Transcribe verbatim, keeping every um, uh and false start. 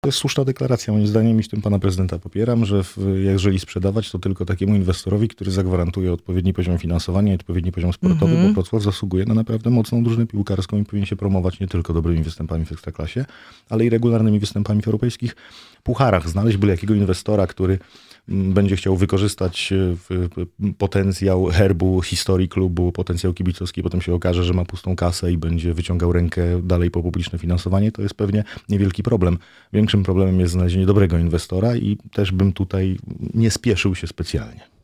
To jest słuszna deklaracja, moim zdaniem, i w tym pana prezydenta popieram, że w, jeżeli sprzedawać, to tylko takiemu inwestorowi, który zagwarantuje odpowiedni poziom finansowania i odpowiedni poziom sportowy, Mhm. bo Wrocław zasługuje na naprawdę mocną drużynę piłkarską i powinien się promować nie tylko dobrymi występami w Ekstraklasie, ale i regularnymi występami w europejskich pucharach. Znaleźć byle jakiego inwestora, który mm, będzie chciał wykorzystać w, w, potencjał herbu, historii klubu, potencjał kibicowski, potem się okaże, że ma pustą kasę i będzie wyciągał rękę dalej po publiczne finansowanie, to jest pewnie niewielki problem. Większym problemem jest znalezienie dobrego inwestora i też bym tutaj nie spieszył się specjalnie.